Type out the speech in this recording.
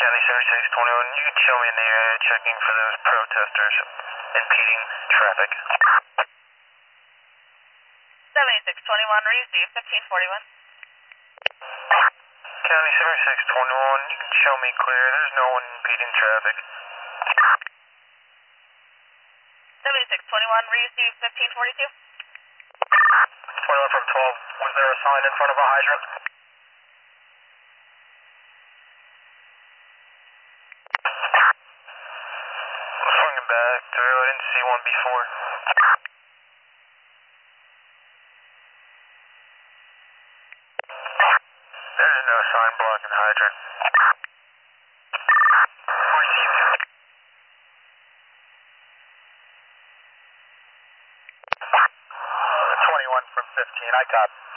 County 7621, you can show me in the area checking for those protesters impeding traffic. 7621, receive 1541. County 7621, you can show me clear. There's no one impeding traffic. 7621, receive 1542. 21 from 12, was there a sign in front of a hydrant? Swinging back through, I didn't see one before. There's no sign blocking hydrant. Received. 21 from 15, I copy.